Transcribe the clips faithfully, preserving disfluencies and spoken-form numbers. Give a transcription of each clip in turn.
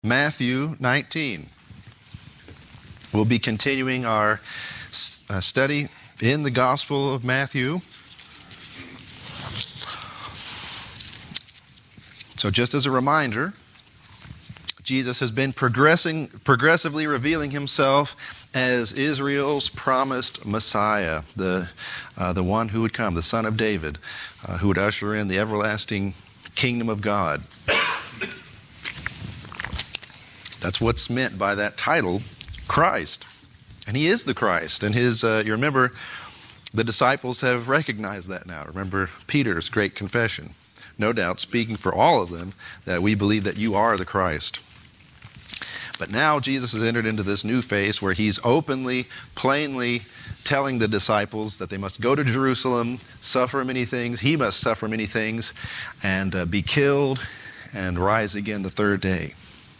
Matthew nineteen. We'll be continuing our uh, study in the Gospel of Matthew. So just as a reminder, Jesus has been progressing, progressively revealing himself as Israel's promised Messiah, the, uh, the one who would come, the Son of David, uh, who would usher in the everlasting kingdom of God. That's what's meant by that title, Christ. And he is the Christ. And his, uh, you remember, the disciples have recognized that now. Remember Peter's great confession. No doubt speaking for all of them that we believe that you are the Christ. But now Jesus has entered into this new phase where he's openly, plainly telling the disciples that they must go to Jerusalem, suffer many things. He must suffer many things and uh, be killed and rise again the third day.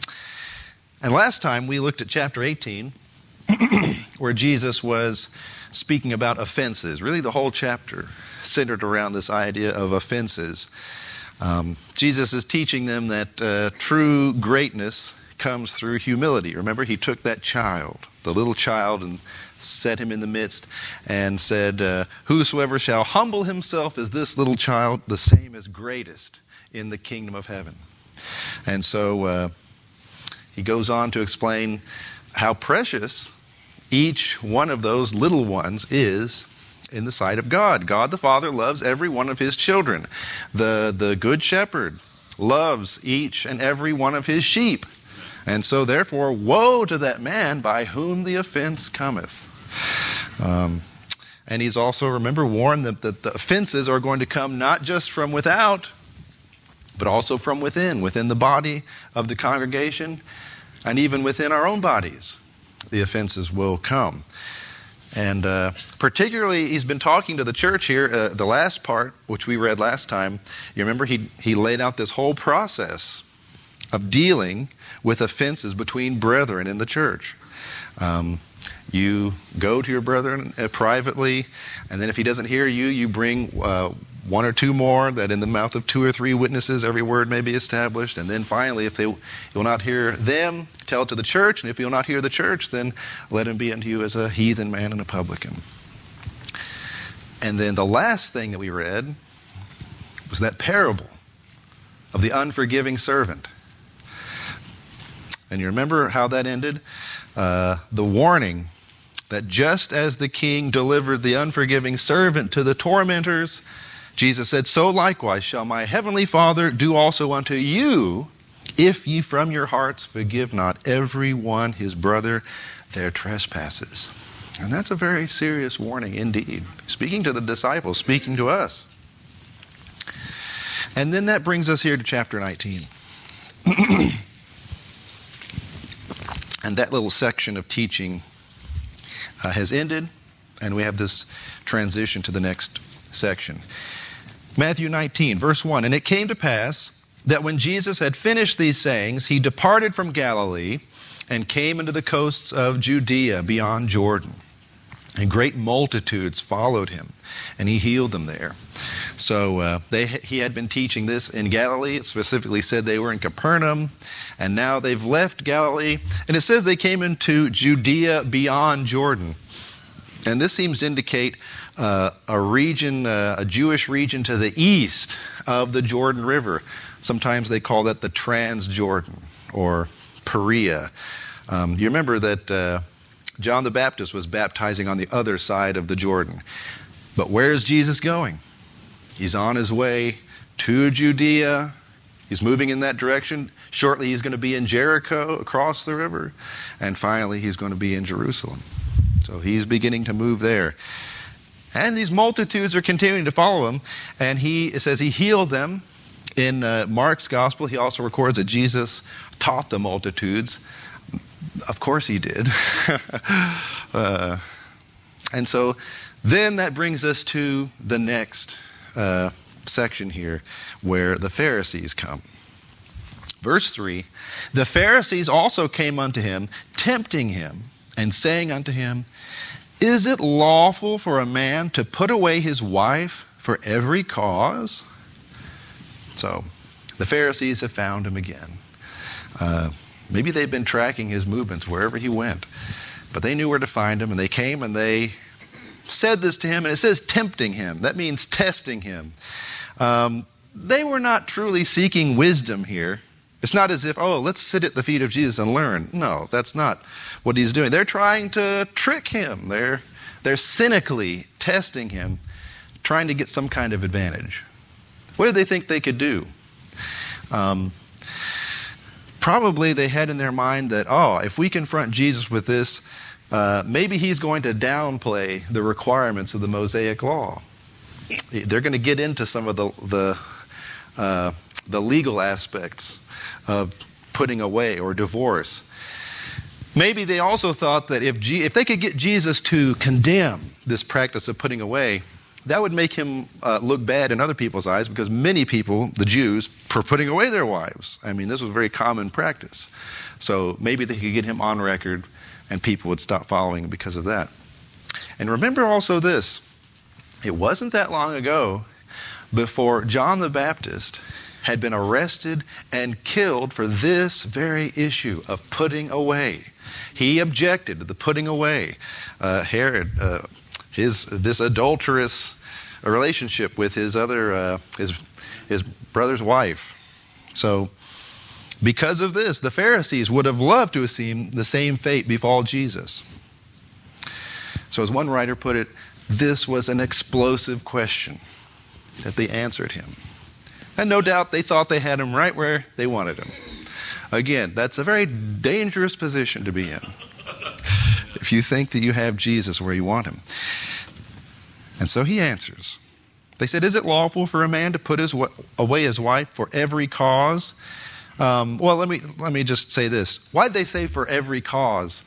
And last time we looked at chapter eighteen, where Jesus was speaking about offenses. Really the whole chapter centered around this idea of offenses. Um, Jesus is teaching them that uh, true greatness comes through humility. Remember, he took that child, the little child, and set him in the midst and said, uh, whosoever shall humble himself as this little child, the same is greatest in the kingdom of heaven. And so uh, he goes on to explain how precious each one of those little ones is in the sight of God. God the Father loves every one of his children. The, the good shepherd loves each and every one of his sheep. And so therefore, woe to that man by whom the offense cometh. Um, and he's also, remember, warned them that the offenses are going to come not just from without, but also from within, within the body of the congregation, and even within our own bodies, the offenses will come. And uh, particularly, he's been talking to the church here, uh, the last part, which we read last time. You remember he, he laid out this whole process of dealing with offenses between brethren in the church. Um, you go to your brethren uh, privately, and then if he doesn't hear you, you bring uh, one or two more, that in the mouth of two or three witnesses every word may be established. And then finally, if they will not hear them, tell it to the church. And if you'll not hear the church, then let him be unto you as a heathen man and a publican. And then the last thing that we read was that parable of the unforgiving servant. And you remember how that ended? Uh, the warning that just as the king delivered the unforgiving servant to the tormentors, Jesus said, so likewise shall my heavenly Father do also unto you, if ye from your hearts forgive not every one his brother their trespasses. And that's a very serious warning indeed. Speaking to the disciples, speaking to us. And then that brings us here to chapter nineteen. And that little section of teaching uh, has ended, and we have this transition to the next section. Matthew nineteen, verse one, and it came to pass that when Jesus had finished these sayings, he departed from Galilee and came into the coasts of Judea beyond Jordan. And great multitudes followed him, and he healed them there. So uh, they, he had been teaching this in Galilee. It specifically said they were in Capernaum, and now they've left Galilee. And it says they came into Judea beyond Jordan. And this seems to indicate uh, a region, uh, a Jewish region to the east of the Jordan River. Sometimes they call that the Transjordan or Perea. Um, you remember that uh, John the Baptist was baptizing on the other side of the Jordan. But where is Jesus going? He's on his way to Judea. He's moving in that direction. Shortly he's going to be in Jericho across the river. And finally he's going to be in Jerusalem. So he's beginning to move there. And these multitudes are continuing to follow him. And he, it says he healed them. In uh, Mark's gospel, he also records that Jesus taught the multitudes. Of course he did. uh, and so then that brings us to the next uh, section here where the Pharisees come. Verse three, the Pharisees also came unto him, tempting him, and saying unto him, is it lawful for a man to put away his wife for every cause? So the Pharisees have found him again. Uh, Maybe they'd been tracking his movements wherever he went. But they knew where to find him, and they came and they said this to him, and it says tempting him. That means testing him. Um, they were not truly seeking wisdom here. It's not as if, oh, let's sit at the feet of Jesus and learn. No, that's not what he's doing. They're trying to trick him. They're, they're cynically testing him, trying to get some kind of advantage. What did they think they could do? Um, probably they had in their mind that, oh, if we confront Jesus with this, uh, maybe he's going to downplay the requirements of the Mosaic law. They're going to get into some of the the, uh, the legal aspects of putting away or divorce. Maybe they also thought that if G- if they could get Jesus to condemn this practice of putting away, that would make him uh, look bad in other people's eyes, because many people, the Jews, were putting away their wives. I mean, this was a very common practice. So maybe they could get him on record and people would stop following because of that. And remember also this, it wasn't that long ago before John the Baptist had been arrested and killed for this very issue of putting away. He objected to the putting away. Uh, Herod, uh, his this adulterous relationship with his other uh, his his brother's wife. So, because of this, the Pharisees would have loved to have seen the same fate befall Jesus. So, as one writer put it, this was an explosive question that they answered him. And no doubt they thought they had him right where they wanted him. Again, that's a very dangerous position to be in, if you think that you have Jesus where you want him. And so he answers. They said, is it lawful for a man to put his away his wife for every cause? Um, well, let me let me just say this. Why'd they say for every cause?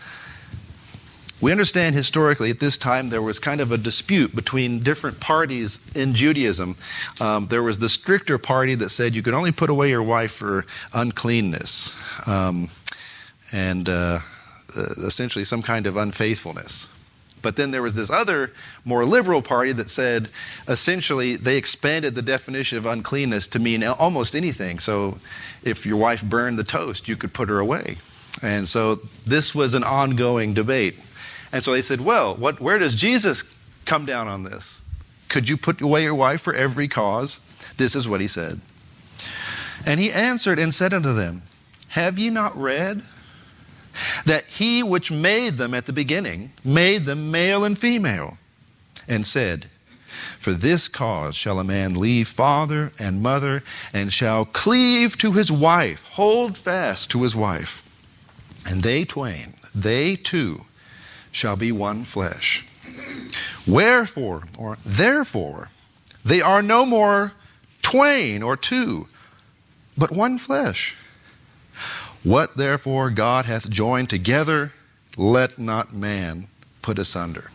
We understand historically at this time there was kind of a dispute between different parties in Judaism. Um, there was the stricter party that said you could only put away your wife for uncleanness um, and uh, essentially some kind of unfaithfulness. But then there was this other more liberal party that said essentially they expanded the definition of uncleanness to mean almost anything. So if your wife burned the toast, you could put her away. And so this was an ongoing debate. And so they said, well, what, where does Jesus come down on this? Could you put away your wife for every cause? This is what he said. And he answered and said unto them, have ye not read that he which made them at the beginning made them male and female, and said, for this cause shall a man leave father and mother, and shall cleave to his wife, hold fast to his wife, and they twain, they two, shall be one flesh. Wherefore, or therefore, they are no more twain or two, but one flesh. What therefore God hath joined together, let not man put asunder.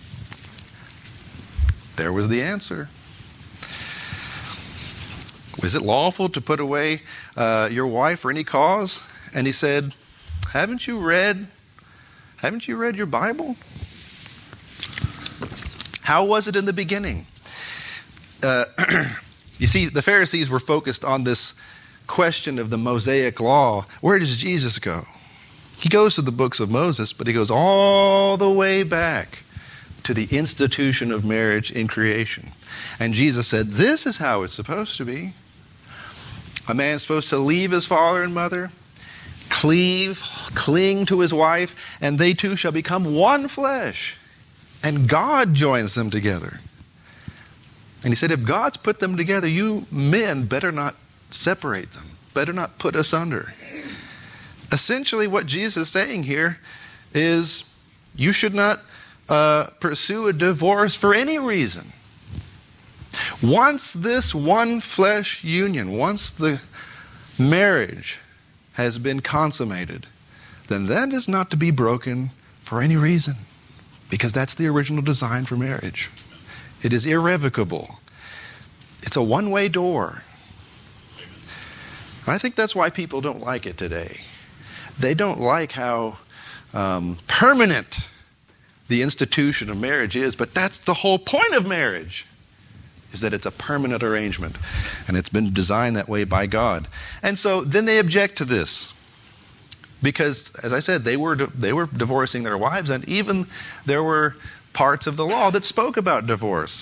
There was the answer. Was it lawful to put away uh, your wife for any cause? And he said, haven't you read Haven't you read your Bible? How was it in the beginning? Uh, you see, the Pharisees were focused on this question of the Mosaic law. Where does Jesus go? He goes to the books of Moses, but he goes all the way back to the institution of marriage in creation. And Jesus said, this is how it's supposed to be. A man's supposed to leave his father and mother, cleave, cling to his wife, and they two shall become one flesh. And God joins them together. And he said, if God's put them together, you men better not separate them, better not put asunder. Essentially what Jesus is saying here is you should not uh, pursue a divorce for any reason. Once this one flesh union, once the marriage has been consummated, then that is not to be broken for any reason, because that's the original design for marriage. It is irrevocable. It's a one-way door. And I think that's why people don't like it today. They don't like how um, permanent the institution of marriage is, but that's the whole point of marriage, is that it's a permanent arrangement, and it's been designed that way by God. And so then they object to this. Because, as I said, they were they were divorcing their wives, and even there were parts of the law that spoke about divorce.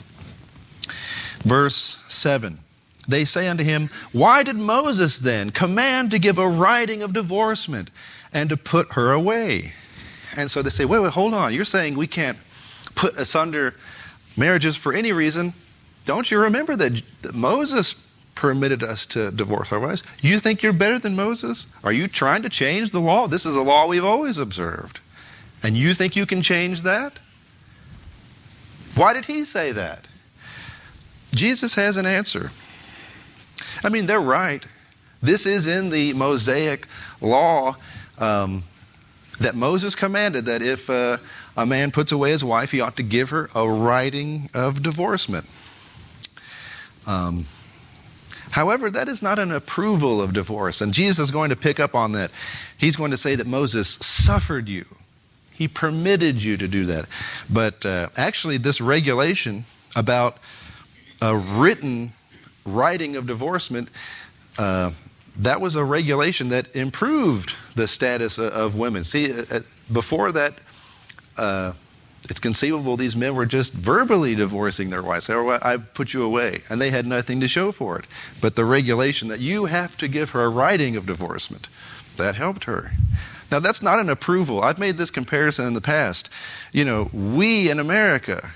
Verse seven, they say unto him, why did Moses then command to give a writing of divorcement and to put her away? And so they say, wait, wait, hold on. You're saying we can't put asunder marriages for any reason. Don't you remember that, that Moses permitted us to divorce our wives? You think you're better than Moses? Are you trying to change the law? This is the law we've always observed. And you think you can change that? Why did he say that? Jesus has an answer. I mean, they're right. This is in the Mosaic law um, that Moses commanded that if uh, a man puts away his wife, he ought to give her a writing of divorcement. Um, however, that is not an approval of divorce. And Jesus is going to pick up on that. He's going to say that Moses suffered you. He permitted you to do that. But uh, actually, this regulation about a written writing of divorcement, uh, that was a regulation that improved the status of women. See, before that, uh, it's conceivable these men were just verbally divorcing their wives. Say, oh, I've put you away. And they had nothing to show for it. But the regulation that you have to give her a writing of divorcement, that helped her. Now, that's not an approval. I've made this comparison in the past. You know, we in America,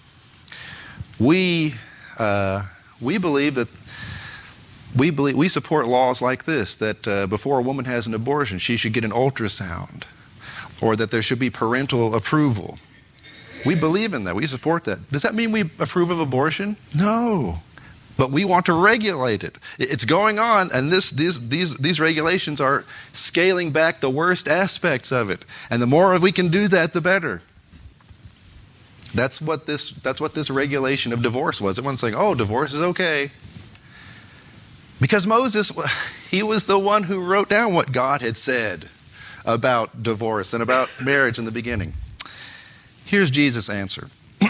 we uh, we believe that we believe we support laws like this, that uh, before a woman has an abortion, she should get an ultrasound, or that there should be parental approval. We believe in that. We support that. Does that mean we approve of abortion? No. But we want to regulate it. It's going on, and this, these, these, these regulations are scaling back the worst aspects of it. And the more we can do that, the better. That's what this, that's what this regulation of divorce was. Everyone's saying, oh, divorce is okay. Because Moses, he was the one who wrote down what God had said about divorce and about marriage in the beginning. Here's Jesus' answer.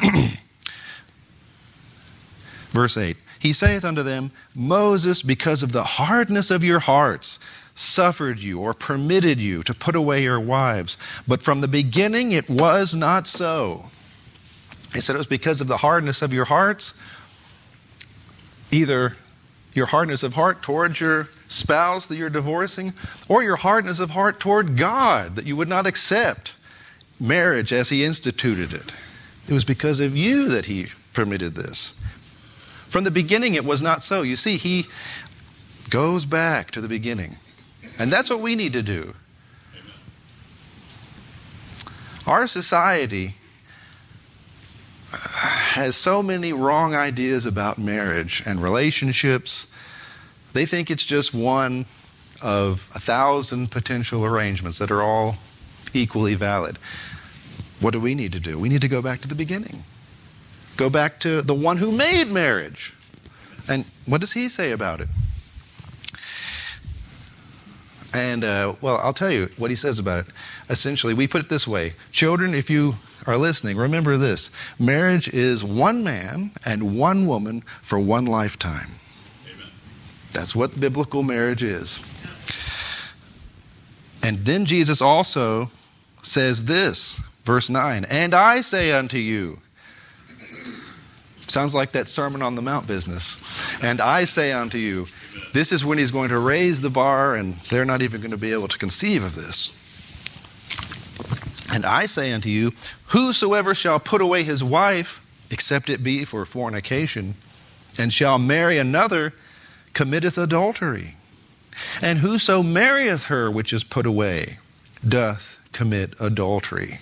Verse eight. He saith unto them, Moses, because of the hardness of your hearts, suffered you or permitted you to put away your wives. But from the beginning it was not so. He said it was because of the hardness of your hearts, either your hardness of heart towards your spouse that you're divorcing, or your hardness of heart toward God, that you would not accept marriage as He instituted it. It was because of you that He permitted this. From the beginning, it was not so. You see, He goes back to the beginning. And that's what we need to do. Amen. Our society has so many wrong ideas about marriage and relationships. They think it's just one of a thousand potential arrangements that are all equally valid. What do we need to do? We need to go back to the beginning. Go back to the one who made marriage. And what does He say about it? And, uh, well, I'll tell you what He says about it. Essentially, we put it this way. Children, if you are listening, remember this. Marriage is one man and one woman for one lifetime. Amen. That's what biblical marriage is. And then Jesus also says this, verse nine, and I say unto you, sounds like that Sermon on the Mount business. And I say unto you, this is when He's going to raise the bar, and they're not even going to be able to conceive of this. And I say unto you, whosoever shall put away his wife, except it be for fornication, and shall marry another, committeth adultery. And whoso marrieth her which is put away, doth commit adultery.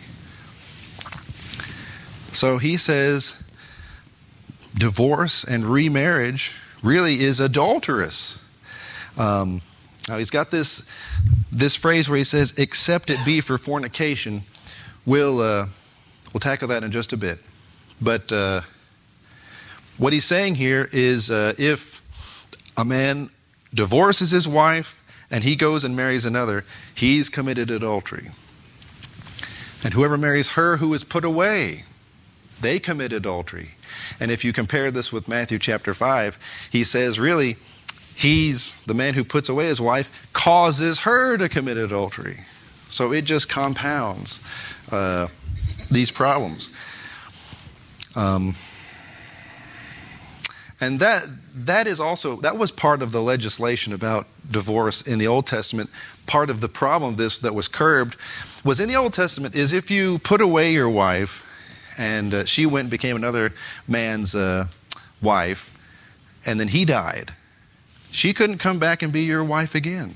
So He says, divorce and remarriage really is adulterous. Um, now He's got this this phrase where He says, except it be for fornication. We'll, uh, we'll tackle that in just a bit. But uh, what He's saying here is uh, if a man divorces his wife and he goes and marries another, he's committed adultery. And whoever marries her who is put away, they commit adultery. And if you compare this with Matthew chapter five, He says really, he's the man who puts away his wife, causes her to commit adultery. So it just compounds uh, these problems. Um, and that that is also, that was part of the legislation about divorce in the Old Testament. Part of the problem this that was curbed was in the Old Testament is if you put away your wife and uh, she went and became another man's uh, wife, and then he died, she couldn't come back and be your wife again.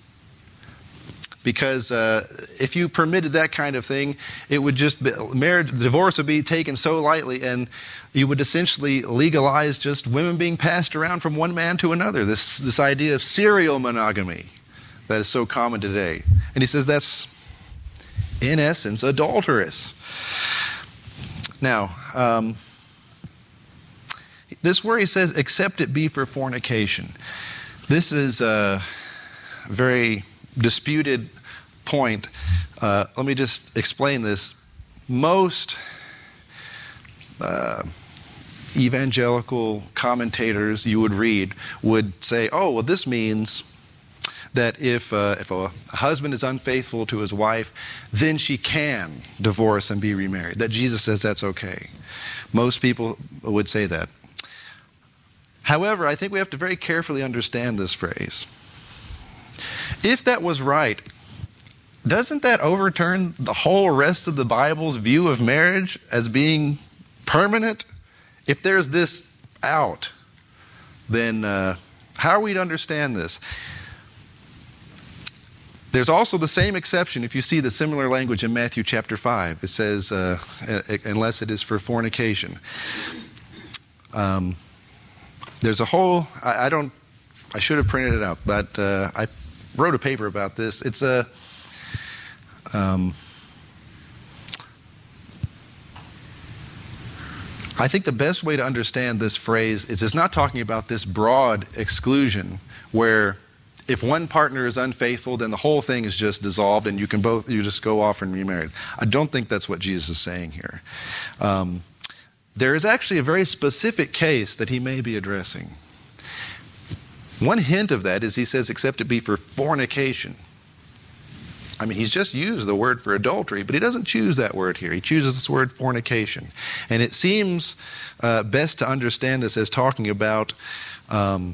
Because uh, if you permitted that kind of thing, it would just be, marriage, divorce would be taken so lightly, and you would essentially legalize just women being passed around from one man to another. This this idea of serial monogamy that is so common today. And he says that's, in essence, adulterous. Now, um, this where he says, except it be for fornication. This is a very disputed point. Uh, let me just explain this. Most uh, evangelical commentators you would read would say, oh, well, this means that if uh, if a husband is unfaithful to his wife, then she can divorce and be remarried. That Jesus says that's okay. Most people would say that. However, I think we have to very carefully understand this phrase. If that was right, doesn't that overturn the whole rest of the Bible's view of marriage as being permanent? If there's this out, then uh, how are we to understand this? There's also the same exception if you see the similar language in Matthew chapter five. It says, uh, unless it is for fornication. Um, there's a whole, I, I don't, I should have printed it out, but uh, I wrote a paper about this. It's a, um, I think the best way to understand this phrase is it's not talking about this broad exclusion where if one partner is unfaithful, then the whole thing is just dissolved and you can both, you just go off and remarry. I don't think that's what Jesus is saying here. Um, there is actually a very specific case that he may be addressing. One hint of that is he says, except it be for fornication. I mean, he's just used the word for adultery, but he doesn't choose that word here. He chooses this word fornication. And it seems uh, best to understand this as talking about um,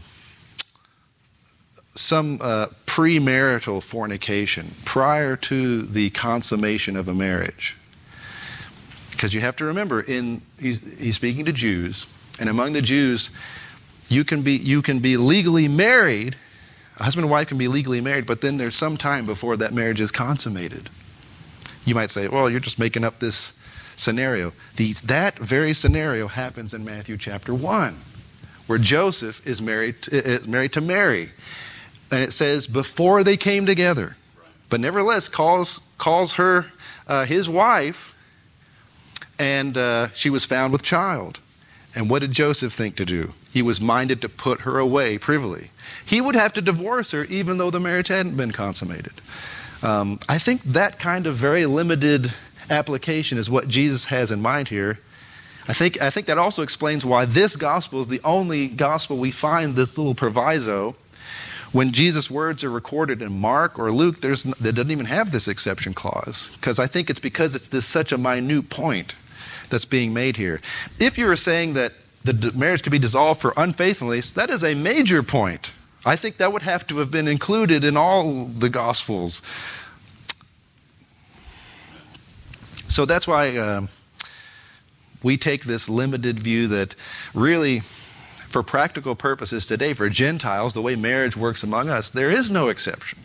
some uh, premarital fornication prior to the consummation of a marriage. Because you have to remember, in he's, he's speaking to Jews, and among the Jews, you can be you can be legally married. A husband and wife can be legally married, but then there's some time before that marriage is consummated. You might say, well, you're just making up this scenario. The, that very scenario happens in Matthew chapter one, where Joseph is married to, uh, married to Mary. And it says, before they came together. But nevertheless, calls, calls her uh, his wife, and uh, she was found with child. And what did Joseph think to do? He was minded to put her away privily. He would have to divorce her even though the marriage hadn't been consummated. Um, I think that kind of very limited application is what Jesus has in mind here. I think, I think that also explains why this gospel is the only gospel we find this little proviso. When Jesus' words are recorded in Mark or Luke, there's, they doesn't even have this exception clause. Because I think it's because it's this such a minute point that's being made here. If you were saying that the marriage could be dissolved for unfaithfulness, that is a major point. I think that would have to have been included in all the Gospels. So that's why uh, we take this limited view that really, for practical purposes today, for Gentiles, the way marriage works among us, there is no exception.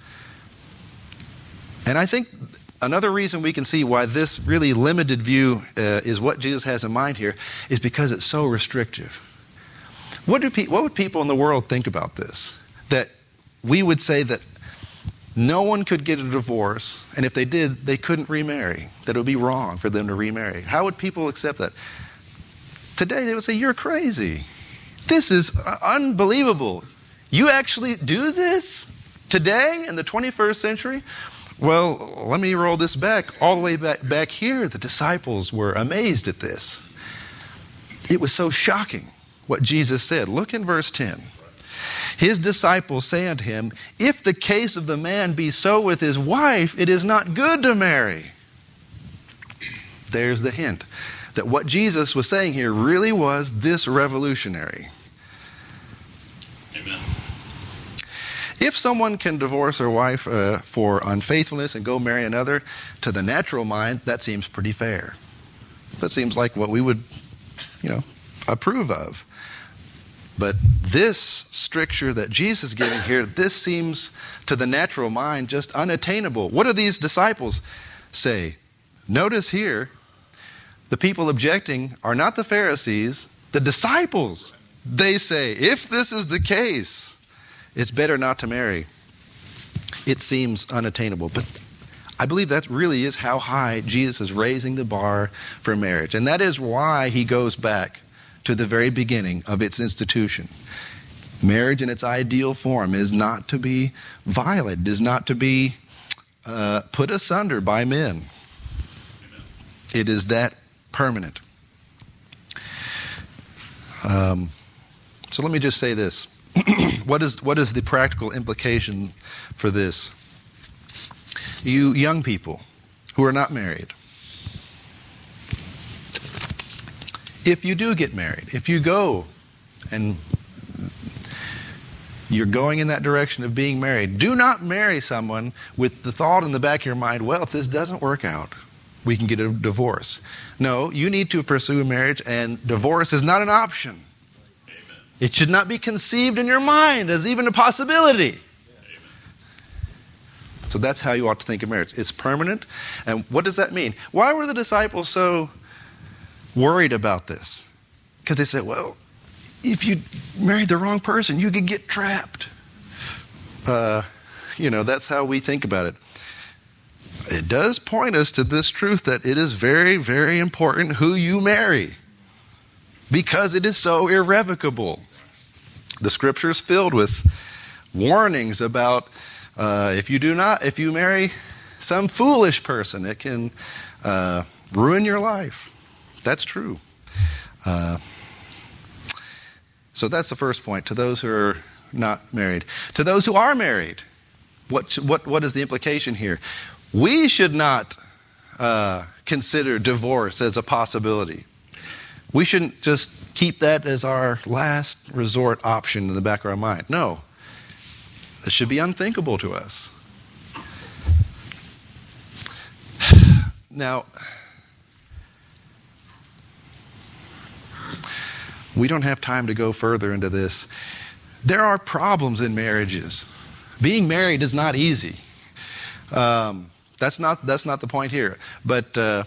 And I think another reason we can see why this really limited view uh, is what Jesus has in mind here is because it's so restrictive. What do pe- what would people in the world think about this? That we would say that no one could get a divorce, and if they did, they couldn't remarry. That it would be wrong for them to remarry. How would people accept that? Today they would say, you're crazy. This is unbelievable. You actually do this today in the twenty-first century? Well, let me roll this back. All the way back, back here, the disciples were amazed at this. It was so shocking what Jesus said. Look in verse ten. His disciples say unto him, if the case of the man be so with his wife, it is not good to marry. There's the hint that what Jesus was saying here really was this revolutionary. Amen. If someone can divorce their wife uh, for unfaithfulness and go marry another, to the natural mind, that seems pretty fair. That seems like what we would, you know, approve of. But this stricture that Jesus is giving here, this seems to the natural mind just unattainable. What do these disciples say? Notice here, the people objecting are not the Pharisees, the disciples. They say, if this is the case, it's better not to marry. It seems unattainable. But I believe that really is how high Jesus is raising the bar for marriage. And that is why he goes back to the very beginning of its institution. Marriage in its ideal form is not to be violated, is not to be uh, put asunder by men. It is that permanent. Um, so let me just say this. What is what is the practical implication for this? You young people who are not married, if you do get married, if you go and you're going in that direction of being married, do not marry someone with the thought in the back of your mind, well, if this doesn't work out, we can get a divorce. No, you need to pursue a marriage, and divorce is not an option. Amen. It should not be conceived in your mind as even a possibility. Amen. So that's how you ought to think of marriage. It's permanent. And what does that mean? Why were the disciples so worried about this? Because they said, well, if you married the wrong person, you could get trapped. Uh, you know, that's how we think about it. It does point us to this truth that it is very, very important who you marry, because it is so irrevocable. The scripture is filled with warnings about uh, if you do not, if you marry some foolish person, it can uh, ruin your life. That's true. Uh, so that's the first point, to those who are not married. To those who are married, what what what is the implication here? We should not uh, consider divorce as a possibility. We shouldn't just keep that as our last resort option in the back of our mind. No, it should be unthinkable to us. Now, we don't have time to go further into this. There are problems in marriages. Being married is not easy. Um, that's not that's not the point here. But uh,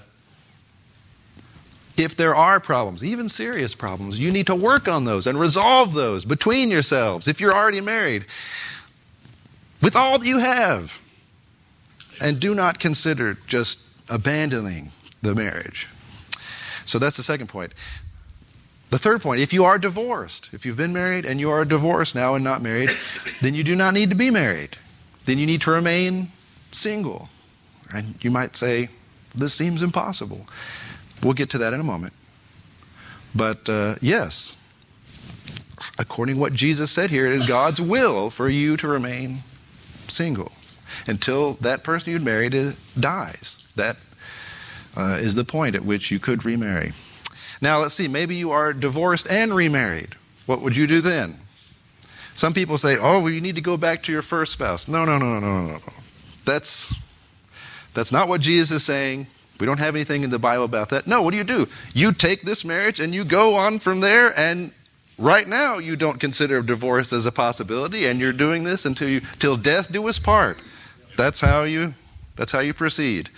if there are problems, even serious problems, you need to work on those and resolve those between yourselves. If you're already married, with all that you have, and do not consider just abandoning the marriage. So that's the second point. The third point, if you are divorced, if you've been married and you are divorced now and not married, then you do not need to be married. Then you need to remain single. And you might say, this seems impossible. We'll get to that in a moment. But uh, yes, according to what Jesus said here, it is God's will for you to remain single until that person you'd married dies. That uh, is the point at which you could remarry. Now, let's see. Maybe you are divorced and remarried. What would you do then? Some people say, oh, well, you need to go back to your first spouse. No, no, no, no, no, no, no. That's, that's not what Jesus is saying. We don't have anything in the Bible about that. No, what do you do? You take this marriage and you go on from there, and right now you don't consider divorce as a possibility, and you're doing this until you till death do us part. That's how you that's how you proceed.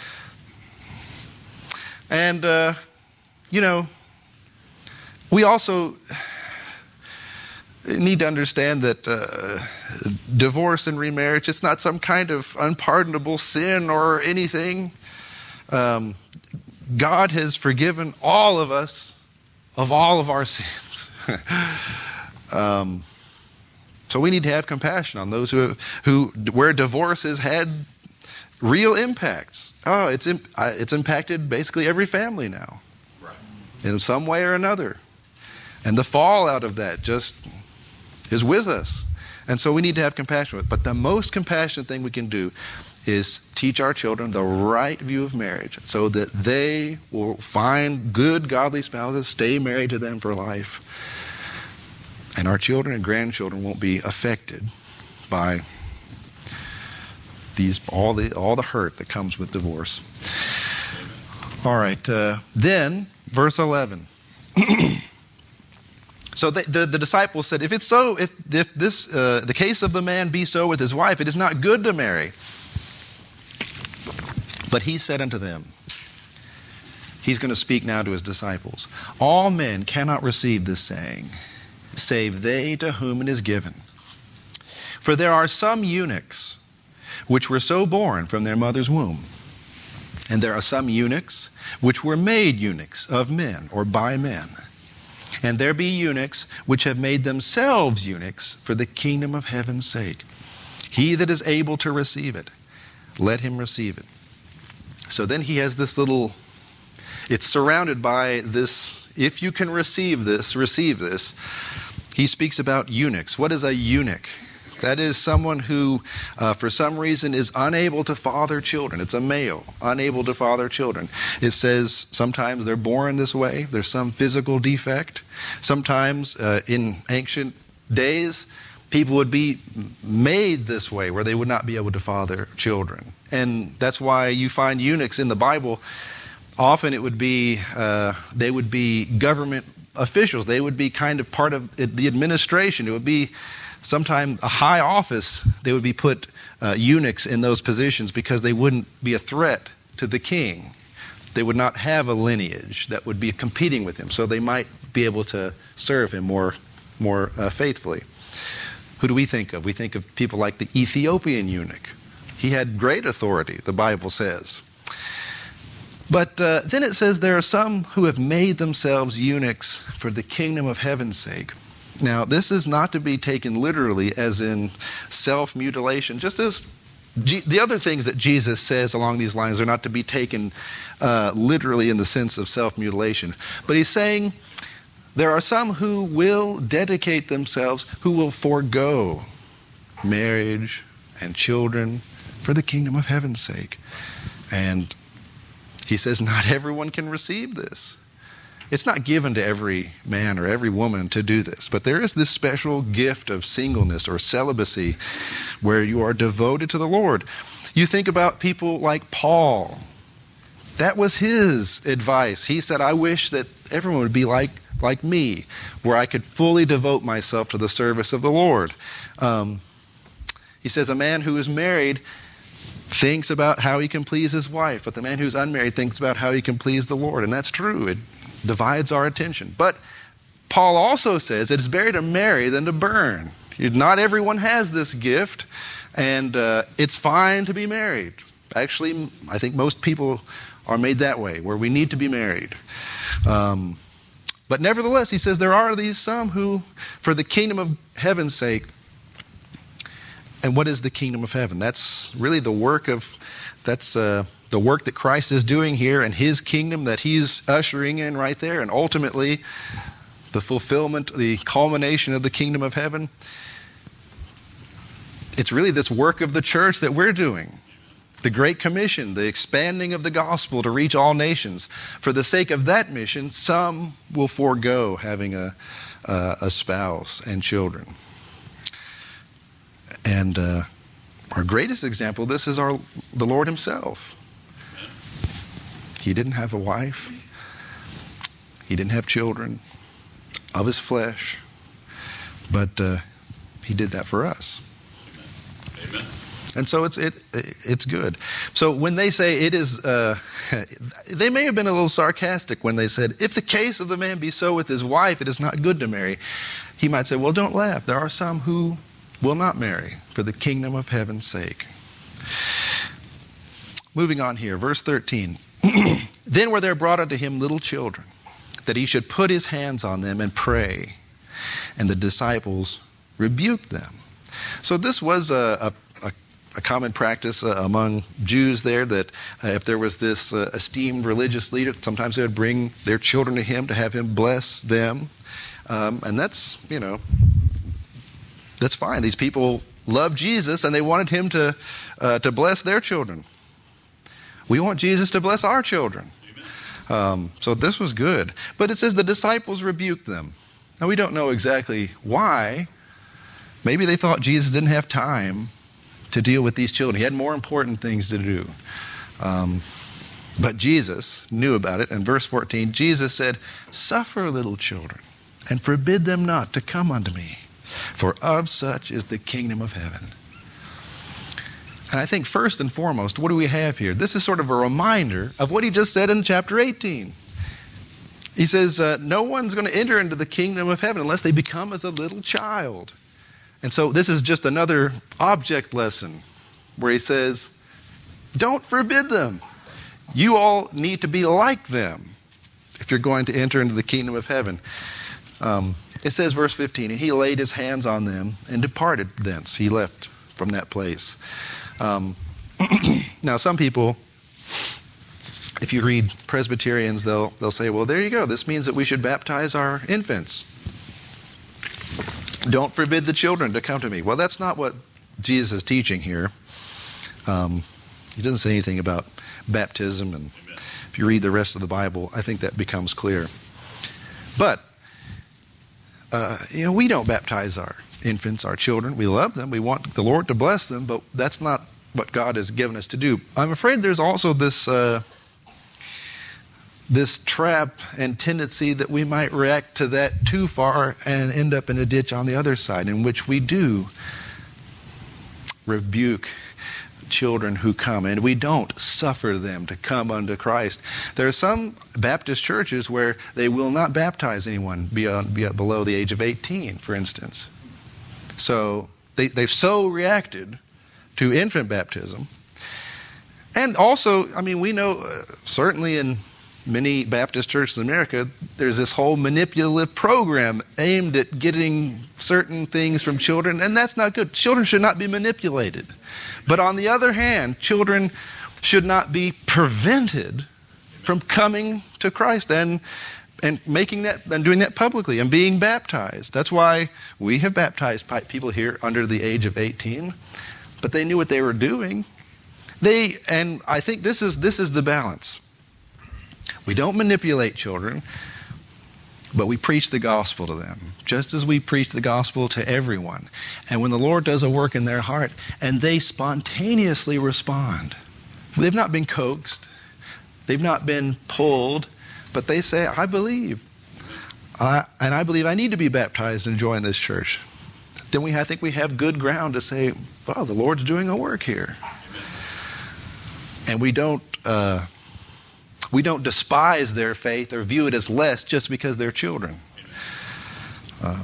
And uh, you know, we also need to understand that uh, divorce and remarriage, it's not some kind of unpardonable sin or anything. Um, God has forgiven all of us of all of our sins. um, so we need to have compassion on those who have, who where divorce has had real impacts. Oh, it's imp- it's impacted basically every family now, right, in some way or another, and the fallout of that just is with us. And so we need to have compassion with it. But the most compassionate thing we can do is teach our children the right view of marriage so that they will find good, godly spouses, stay married to them for life. And our children and grandchildren won't be affected by these all the all the hurt that comes with divorce. All right. Uh, then, verse eleven. So the, the, the disciples said, if it's so, if, if this uh, the case of the man be so with his wife, it is not good to marry. But he said unto them, he's going to speak now to his disciples, all men cannot receive this saying, save they to whom it is given. For there are some eunuchs which were so born from their mother's womb, and there are some eunuchs which were made eunuchs of men or by men. And there be eunuchs which have made themselves eunuchs for the kingdom of heaven's sake. He that is able to receive it, let him receive it. So then he has this little, it's surrounded by this, if you can receive this, receive this. He speaks about eunuchs. What is a eunuch? That is someone who, uh, for some reason, is unable to father children. It's a male, unable to father children. It says sometimes they're born this way. There's some physical defect. Sometimes uh, in ancient days, people would be made this way where they would not be able to father children. And that's why you find eunuchs in the Bible. Often it would be, uh, they would be government officials. They would be kind of part of the administration. It would be sometimes a high office. They would be put uh, eunuchs in those positions because they wouldn't be a threat to the king. They would not have a lineage that would be competing with him, so they might be able to serve him more, more uh, faithfully. Who do we think of? We think of people like the Ethiopian eunuch. He had great authority, the Bible says. But uh, then it says there are some who have made themselves eunuchs for the kingdom of heaven's sake. Now, this is not to be taken literally as in self-mutilation, just as G- the other things that Jesus says along these lines are not to be taken uh, literally in the sense of self-mutilation. But he's saying there are some who will dedicate themselves, who will forego marriage and children for the kingdom of heaven's sake. And he says not everyone can receive this. It's not given to every man or every woman to do this, but there is this special gift of singleness or celibacy where you are devoted to the Lord. You think about people like Paul. That was his advice. He said, I wish that everyone would be like, like me, where I could fully devote myself to the service of the Lord. Um, he says, a man who is married thinks about how he can please his wife, but the man who's unmarried thinks about how he can please the Lord. And that's true. It divides our attention. But Paul also says it's better to marry than to burn. Not everyone has this gift, and uh, it's fine to be married. Actually, I think most people are made that way, where we need to be married. Um, but nevertheless, he says there are these some who, for the kingdom of heaven's sake. And what is the kingdom of heaven? That's really the work of, that's uh, the work that Christ is doing here, and his kingdom that he's ushering in right there, and ultimately the fulfillment, the culmination of the kingdom of heaven. It's really this work of the church that we're doing. The Great Commission, the expanding of the gospel to reach all nations. For the sake of that mission, some will forego having a, uh, a spouse and children. And uh, our greatest example of this is our the Lord himself. He didn't have a wife. He didn't have children of his flesh. But uh, he did that for us. Amen. And so it's it it's good. So when they say it is, uh, they may have been a little sarcastic when they said, if the case of the man be so with his wife, it is not good to marry. He might say, well, don't laugh. There are some who will not marry for the kingdom of heaven's sake. Moving on here, verse thirteen. Then were there brought unto him little children, that he should put his hands on them and pray. And the disciples rebuked them. So this was a, a, a common practice uh, among Jews there, that uh, if there was this uh, esteemed religious leader, sometimes they would bring their children to him to have him bless them. Um, and that's, you know, That's fine. These people loved Jesus and they wanted him to, uh, to bless their children. We want Jesus to bless our children. Um, so this was good. But it says the disciples rebuked them. Now we don't know exactly why. Maybe they thought Jesus didn't have time to deal with these children. He had more important things to do. Um, but Jesus knew about it. In verse fourteen, Jesus said, "Suffer little children, and forbid them not to come unto me, for of such is the kingdom of heaven." And I think first and foremost, what do we have here? This is sort of a reminder of what he just said in chapter eighteen. He says, uh, no one's going to enter into the kingdom of heaven unless they become as a little child. And so this is just another object lesson where he says, don't forbid them. You all need to be like them if you're going to enter into the kingdom of heaven. Um, it says, verse fifteen, and he laid his hands on them and departed thence. He left from that place. Um, now, some people, if you read Presbyterians, they'll they'll say, well, there you go. This means that we should baptize our infants. Don't forbid the children to come to me. Well, that's not what Jesus is teaching here. Um, he doesn't say anything about baptism. And Amen. If you read the rest of the Bible, I think that becomes clear. But, uh, you know, we don't baptize our infants, our children. We love them. We want the Lord to bless them, but that's not what God has given us to do. I'm afraid there's also this uh, this trap and tendency that we might react to that too far and end up in a ditch on the other side, in which we do rebuke children who come, and we don't suffer them to come unto Christ. There are some Baptist churches where they will not baptize anyone beyond, beyond below the age of eighteen, for instance. So they, they've so reacted to infant baptism. And also, I mean, we know uh, certainly in many Baptist churches in America, there's this whole manipulative program aimed at getting certain things from children, and that's not good. Children should not be manipulated. But on the other hand, children should not be prevented from coming to Christ and and making that and doing that publicly and being baptized. That's why we have baptized people here under the age of eighteen, but they knew what they were doing. They and I think this is this is the balance. We don't manipulate children, but we preach the gospel to them, just as we preach the gospel to everyone. And when the Lord does a work in their heart and they spontaneously respond, they've not been coaxed, they've not been pulled, but they say, I believe, I, and I believe I need to be baptized and join this church. Then we, I think we have good ground to say, well, the Lord's doing a work here. And we don't... Uh, We don't despise their faith or view it as less just because they're children. Um,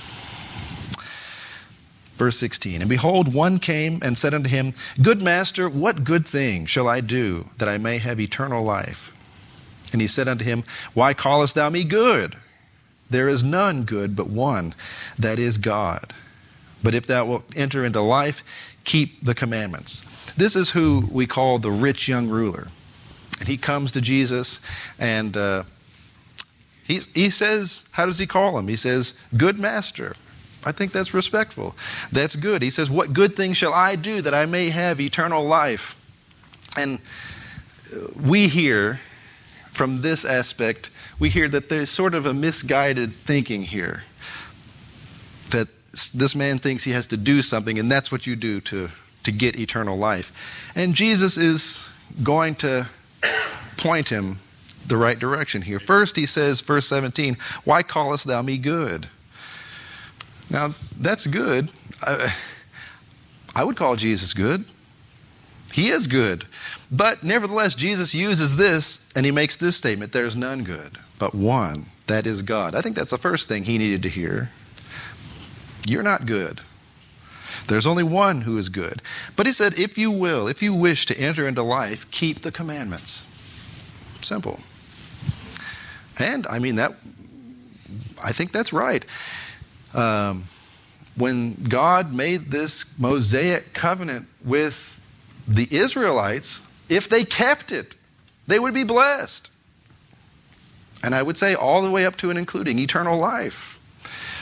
verse sixteen, and behold, one came and said unto him, Good master, what good thing shall I do that I may have eternal life? And he said unto him, Why callest thou me good? There is none good but one, that is God. But if thou wilt enter into life, keep the commandments. This is who we call the rich young ruler. And he comes to Jesus, and uh, he, he says, how does he call him? He says, Good master. I think that's respectful. That's good. He says, What good thing shall I do that I may have eternal life? And we hear, from this aspect, we hear that there's sort of a misguided thinking here. That this man thinks he has to do something, and that's what you do to, to get eternal life. And Jesus is going to point him the right direction here. First, he says, verse seventeen, Why callest thou me good? Now, that's good. I, I would call Jesus good. He is good. But nevertheless, Jesus uses this, and he makes this statement, There's none good, but one, that is God. I think that's the first thing he needed to hear. You're not good. There's only one who is good. But he said, if you will, if you wish to enter into life, keep the commandments. Simple. And, I mean, that, I think that's right. Um, when God made this Mosaic covenant with the Israelites, if they kept it, they would be blessed. And I would say all the way up to and including eternal life.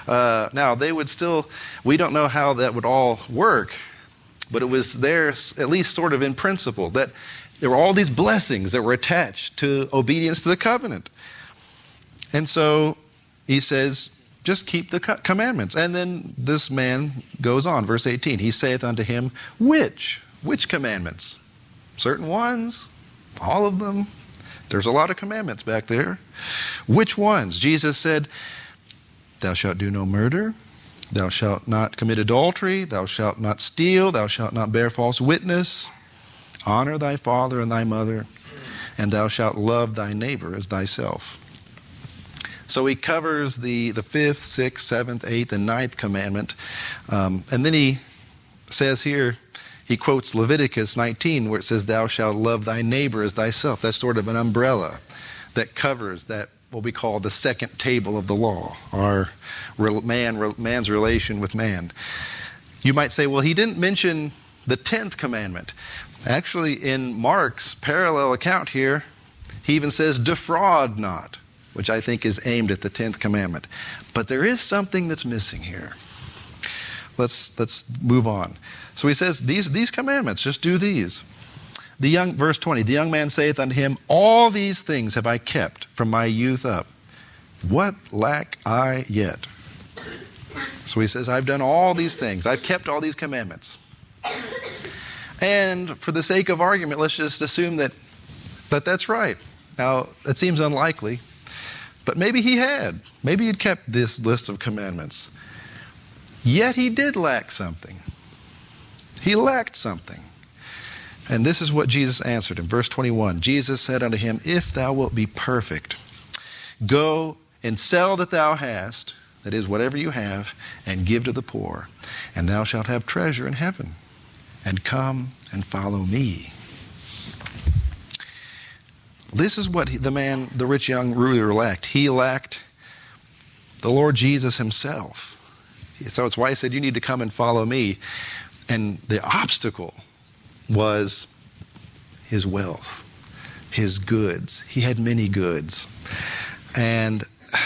Uh, now, they would still, we don't know how that would all work, but it was there, at least sort of in principle, that there were all these blessings that were attached to obedience to the covenant. And so he says, just keep the commandments. And then this man goes on, verse eighteen. He saith unto him, which? Which commandments? Certain ones? All of them? There's a lot of commandments back there. Which ones? Jesus said, thou shalt do no murder. Thou shalt not commit adultery. Thou shalt not steal. Thou shalt not bear false witness. Honor thy father and thy mother. And thou shalt love thy neighbor as thyself. So he covers the, the fifth, sixth, seventh, eighth, and ninth commandment. Um, and then he says here, he quotes Leviticus nineteen, where it says, thou shalt love thy neighbor as thyself. That's sort of an umbrella that covers that, what we call the second table of the law, our man, man's relation with man. You might say, well, he didn't mention the tenth commandment. Actually, in Mark's parallel account here, he even says, defraud not, which I think is aimed at the tenth commandment. But there is something that's missing here. Let's let's move on. So he says, these, these commandments, just do these. The young, verse twenty, the young man saith unto him, all these things have I kept from my youth up. What lack I yet? So he says, I've done all these things. I've kept all these commandments. And for the sake of argument, let's just assume that, that that's right. Now, that seems unlikely. But maybe he had. Maybe he'd kept this list of commandments. Yet he did lack something. He lacked something. And this is what Jesus answered him. Verse twenty-one, Jesus said unto him, if thou wilt be perfect, go and sell that thou hast, that is, whatever you have, and give to the poor, and thou shalt have treasure in heaven. And come and follow me. This is what the man, the rich young ruler lacked. He lacked the Lord Jesus himself. So it's why he said, you need to come and follow me. And the obstacle was his wealth, his goods. He had many goods. And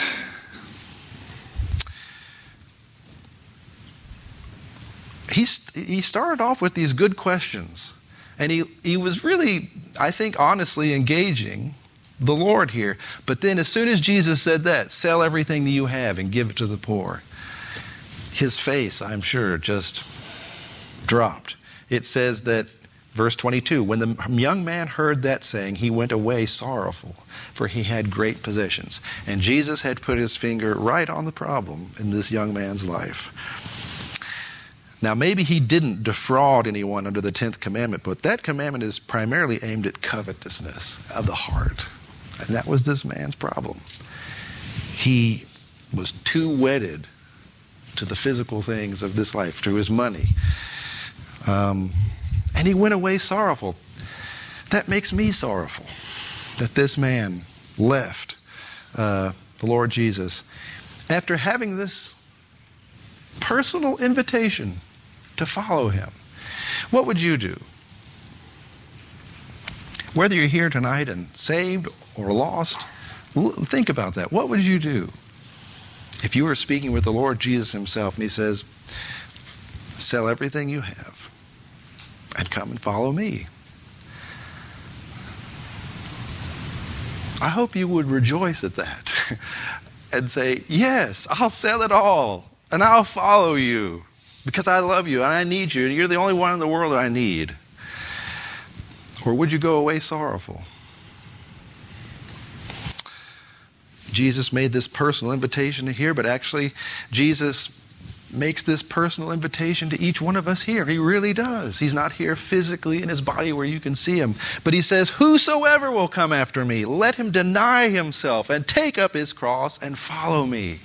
he, he started off with these good questions. And he, he was really, I think, honestly engaging the Lord here. But then as soon as Jesus said that, sell everything that you have and give it to the poor, his face, I'm sure, just dropped. It says that, verse twenty-two, when the young man heard that saying, he went away sorrowful, for he had great possessions. And Jesus had put his finger right on the problem in this young man's life. Now, maybe he didn't defraud anyone under the tenth commandment, but that commandment is primarily aimed at covetousness of the heart. And that was this man's problem. He was too wedded to the physical things of this life, to his money. Um, and he went away sorrowful. That makes me sorrowful, that this man left uh, the Lord Jesus after having this personal invitation to follow him. What would you do? Whether you're here tonight and saved or lost, think about that. What would you do if you were speaking with the Lord Jesus himself and he says, sell everything you have and come and follow me? I hope you would rejoice at that and say, yes, I'll sell it all and I'll follow you because I love you and I need you and you're the only one in the world I need. Or would you go away sorrowful? Jesus made this personal invitation here, but actually Jesus makes this personal invitation to each one of us here. He really does. He's not here physically in his body where you can see him. But he says, whosoever will come after me, let him deny himself and take up his cross and follow me.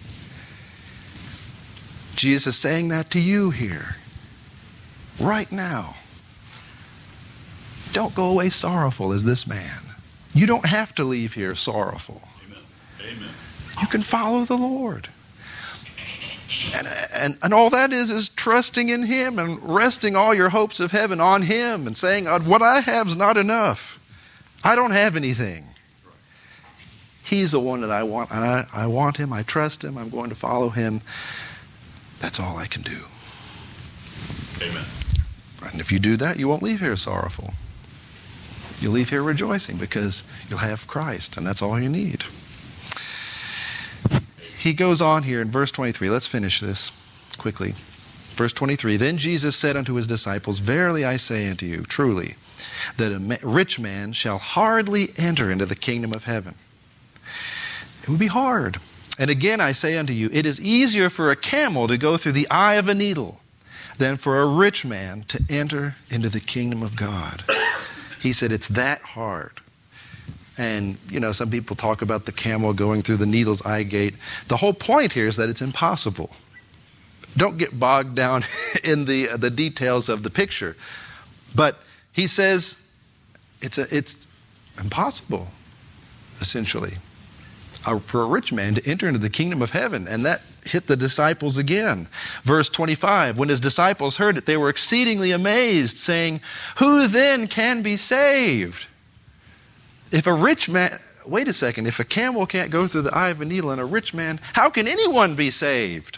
Jesus is saying that to you here, right now. Don't go away sorrowful as this man. You don't have to leave here sorrowful. Amen. Amen. You can follow the Lord. And, and, and all that is is trusting in him and resting all your hopes of heaven on him and saying, what I have is not enough. I don't have anything. He's the one that I want, and I, I want him, I trust him, I'm going to follow him. That's all I can do. Amen. And if you do that, you won't leave here sorrowful. You'll leave here rejoicing because you'll have Christ, and that's all you need. He goes on here in verse twenty-three. Let's finish this quickly. Verse twenty-three, then Jesus said unto his disciples, verily I say unto you, truly, that a rich man shall hardly enter into the kingdom of heaven. It would be hard. And again I say unto you, it is easier for a camel to go through the eye of a needle than for a rich man to enter into the kingdom of God. He said it's that hard. And, you know, some people talk about the camel going through the needle's eye gate. The whole point here is that it's impossible. Don't get bogged down in the the details of the picture. But he says it's a, it's impossible, essentially, uh, for a rich man to enter into the kingdom of heaven. And that hit the disciples again. Verse twenty-five, when his disciples heard it, they were exceedingly amazed, saying, who then can be saved? If a rich man, wait a second, if a camel can't go through the eye of a needle and a rich man, how can anyone be saved?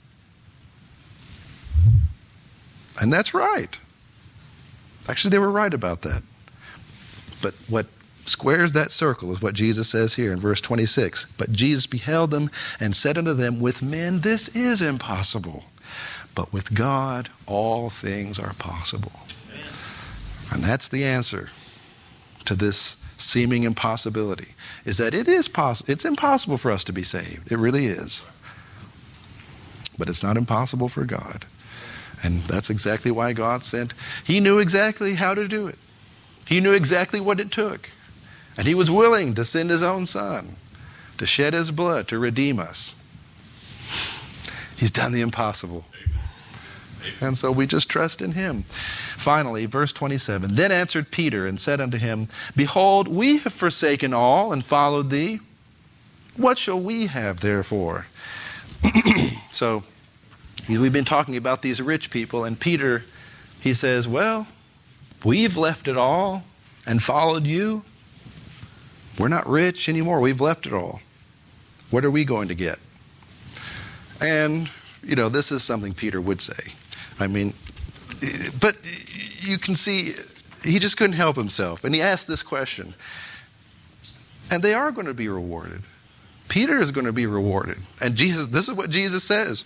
And that's right. Actually, they were right about that. But what squares that circle is what Jesus says here in verse twenty-six. But Jesus beheld them and said unto them, with men this is impossible, but with God all things are possible. Amen. And that's the answer to this seeming impossibility, is that it is possible. It's impossible for us to be saved. It really is. But it's not impossible for God. And that's exactly why God sent. He knew exactly how to do it. He knew exactly what it took. And he was willing to send his own son to shed his blood to redeem us. He's done the impossible. And so we just trust in him. Finally, verse twenty-seven, then answered Peter and said unto him, behold, we have forsaken all and followed thee. What shall we have therefore? So we've been talking about these rich people, and Peter, he says, well, we've left it all and followed you. We're not rich anymore. We've left it all. What are we going to get? And, you know, this is something Peter would say. I mean, but you can see he just couldn't help himself. And he asked this question. And they are going to be rewarded. Peter is going to be rewarded. And Jesus, this is what Jesus says.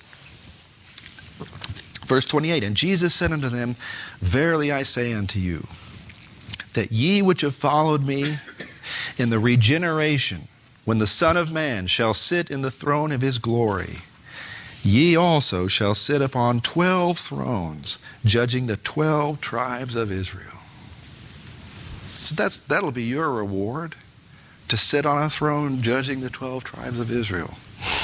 Verse twenty-eight, and Jesus said unto them, verily I say unto you, that ye which have followed me in the regeneration, when the Son of Man shall sit in the throne of his glory, ye also shall sit upon twelve thrones, judging the twelve tribes of Israel. So that's, that'll be your reward, to sit on a throne judging the twelve tribes of Israel.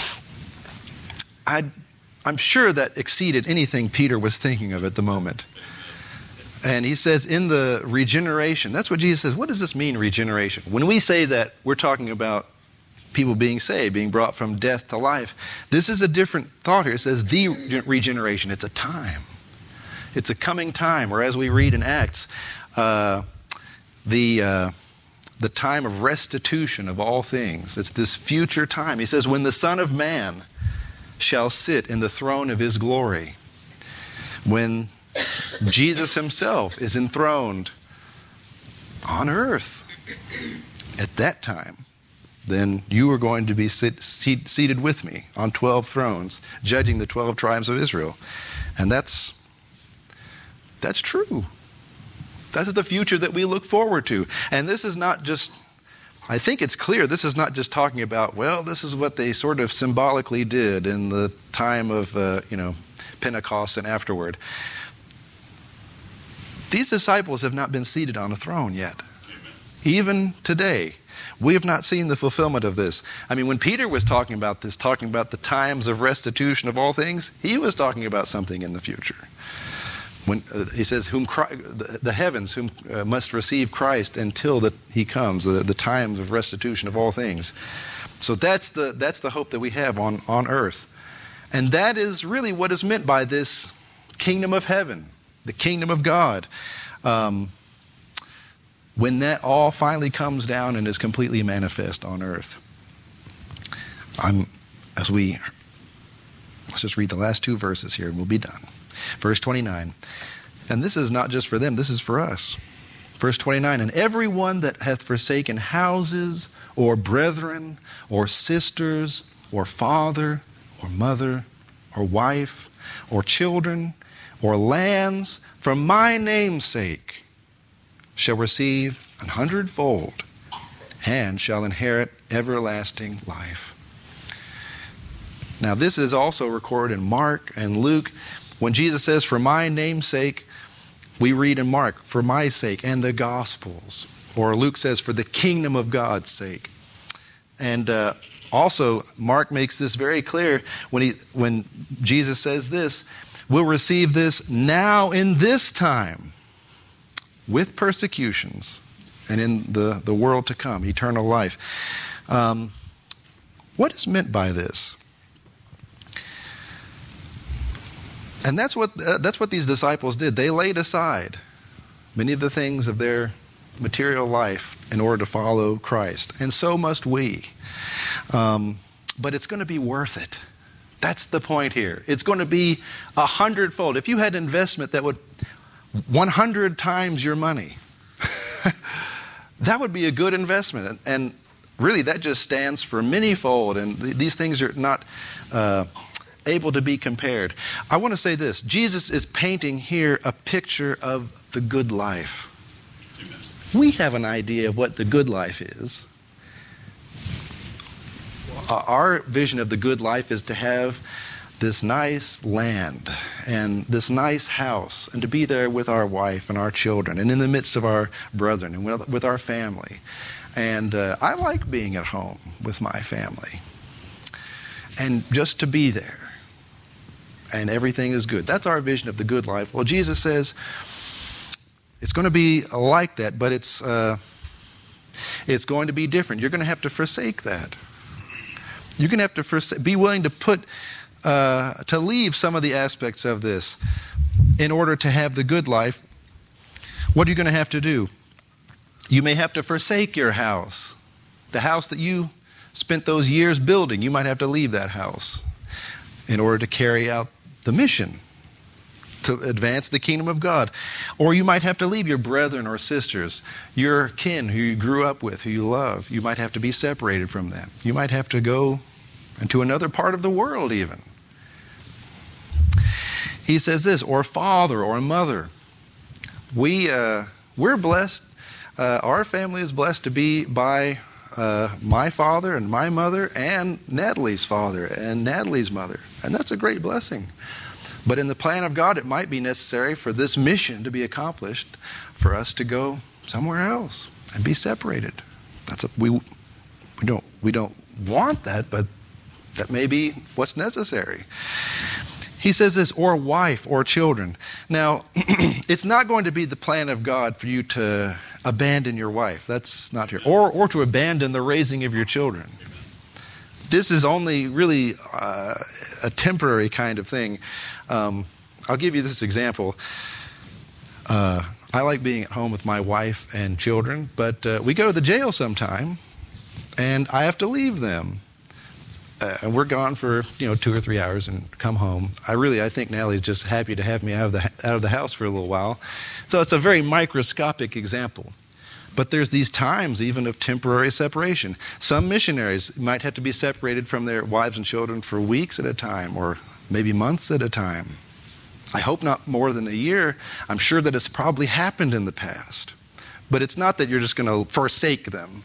I, I'm sure that exceeded anything Peter was thinking of at the moment. And he says in the regeneration, that's what Jesus says. What does this mean, regeneration? When we say that, we're talking about people being saved, being brought from death to life. This is a different thought here. It says the regeneration. It's a time. It's a coming time. Or as we read in Acts, uh, the uh, the time of restitution of all things. It's this future time. He says, when the Son of Man shall sit in the throne of his glory, when Jesus himself is enthroned on earth, at that time, then you are going to be sit, seat, seated with me on twelve thrones, judging the twelve tribes of Israel. And that's that's true. That's the future that we look forward to. And this is not just, I think it's clear, this is not just talking about, well, this is what they sort of symbolically did in the time of, uh, you know, Pentecost and afterward. These disciples have not been seated on a throne yet. Amen. Even today, we have not seen the fulfillment of this. I mean, when Peter was talking about this, talking about the times of restitution of all things, he was talking about something in the future. When uh, he says, "Whom Christ, the, the heavens whom uh, must receive Christ until that he comes," the, the times of restitution of all things. So that's the that's the hope that we have on, on earth. And that is really what is meant by this kingdom of heaven, the kingdom of God. Um, when that all finally comes down and is completely manifest on earth. I'm, as we, let's just read the last two verses here and we'll be done. Verse twenty-nine. And this is not just for them, this is for us. Verse twenty-nine, and everyone that hath forsaken houses, or brethren, or sisters, or father, or mother, or wife, or children, or lands, for my name's sake, shall receive an hundredfold, and shall inherit everlasting life. Now this is also recorded in Mark and Luke. When Jesus says, for my name's sake, we read in Mark, for my sake, and the Gospels. Or Luke says, for the kingdom of God's sake. And uh, also, Mark makes this very clear when he when Jesus says this, we'll receive this now in this time with persecutions and in the, the world to come, eternal life. Um, what is meant by this? And that's what uh, that's what these disciples did. They laid aside many of the things of their material life in order to follow Christ. And so must we. Um, but it's going to be worth it. That's the point here. It's going to be a hundredfold. If you had an investment that would one hundred times your money, that would be a good investment. And, and really, that just stands for manyfold. And th- these things are not Uh, able to be compared. I want to say this. Jesus is painting here a picture of the good life. Amen. We have an idea of what the good life is. Uh, our vision of the good life is to have this nice land and this nice house and to be there with our wife and our children and in the midst of our brethren and with, with our family. And uh, I like being at home with my family and just to be there. And everything is good. That's our vision of the good life. Well, Jesus says it's going to be like that, but it's uh, it's going to be different. You're going to have to forsake that. You're going to have to forsake, be willing to put uh, to leave some of the aspects of this in order to have the good life. What are you going to have to do? You may have to forsake your house, the house that you spent those years building. You might have to leave that house in order to carry out the mission, to advance the kingdom of God. Or you might have to leave your brethren or sisters, your kin who you grew up with, who you love. You might have to be separated from them. You might have to go into another part of the world even. He says this, or father or mother. We, uh, we're blessed. Uh, our family is blessed to be by Uh, my father and my mother and Natalie's father and Natalie's mother. And that's a great blessing. But in the plan of God, it might be necessary for this mission to be accomplished for us to go somewhere else and be separated. That's a, we we don't we don't want that, but that may be what's necessary. He says this, or wife or children. Now, it's not going to be the plan of God for you to abandon your wife. That's not here. Or, or to abandon the raising of your children. This is only really uh, a temporary kind of thing. Um, I'll give you this example. Uh, I like being at home with my wife and children, but uh, we go to the jail sometime, and I have to leave them. Uh, and we're gone for you know two or three hours and come home. I really, I think Natalie's just happy to have me out of the out of the house for a little while. So it's a very microscopic example. But there's these times even of temporary separation. Some missionaries might have to be separated from their wives and children for weeks at a time, or maybe months at a time. I hope not more than a year. I'm sure that it's probably happened in the past. But it's not that you're just going to forsake them.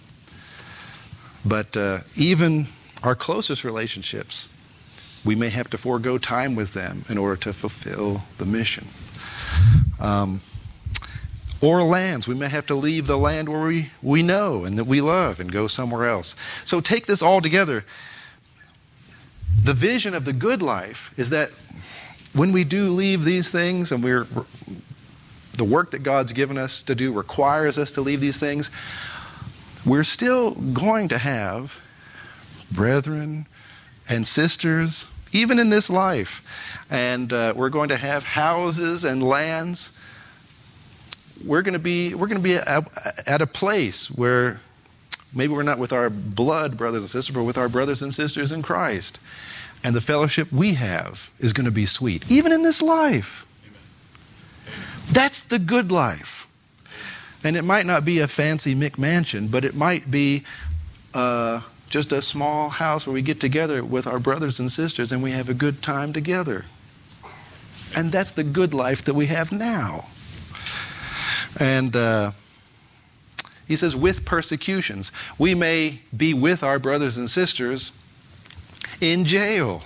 But uh, even our closest relationships, we may have to forego time with them in order to fulfill the mission. Um, or lands. We may have to leave the land where we, we know and that we love and go somewhere else. So take this all together. The vision of the good life is that when we do leave these things and we're the work that God's given us to do requires us to leave these things, we're still going to have brethren and sisters, even in this life. And uh, we're going to have houses and lands. We're going to be we're going to be at, at a place where Maybe we're not with our blood brothers and sisters, but with our brothers and sisters in Christ. And the fellowship we have is going to be sweet, even in this life. That's the good life. And it might not be a fancy McMansion, but it might be uh, just a small house where we get together with our brothers and sisters and we have a good time together. And that's the good life that we have now. And uh, he says, with persecutions. We may be with our brothers and sisters in jail.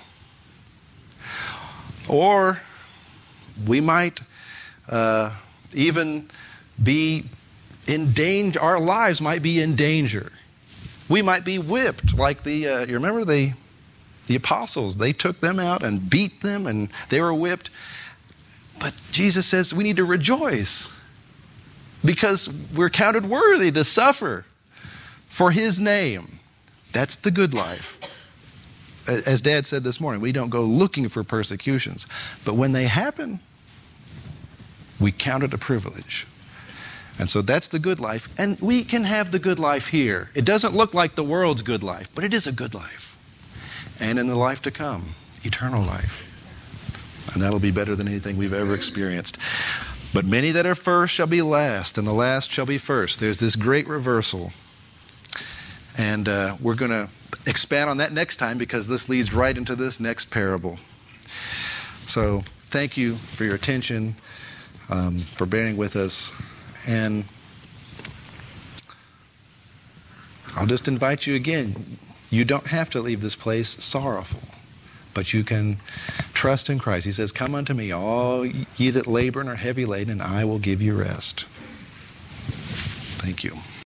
Or we might uh, even be in danger. Our lives might be in danger. We might be whipped like the, uh, you remember the, the apostles. They took them out and beat them and they were whipped. But Jesus says we need to rejoice because we're counted worthy to suffer for His name. That's the good life. As Dad said this morning, we don't go looking for persecutions. But when they happen, we count it a privilege. And so that's the good life. And we can have the good life here. It doesn't look like the world's good life, but it is a good life. And in the life to come, eternal life. And that'll be better than anything we've ever experienced. But many that are first shall be last, and the last shall be first. There's this great reversal. And uh, we're going to expand on that next time because this leads right into this next parable. So thank you for your attention, um, for bearing with us. And I'll just invite you again. You don't have to leave this place sorrowful, but you can trust in Christ. He says, come unto me, all ye that labor and are heavy laden, and I will give you rest. Thank you.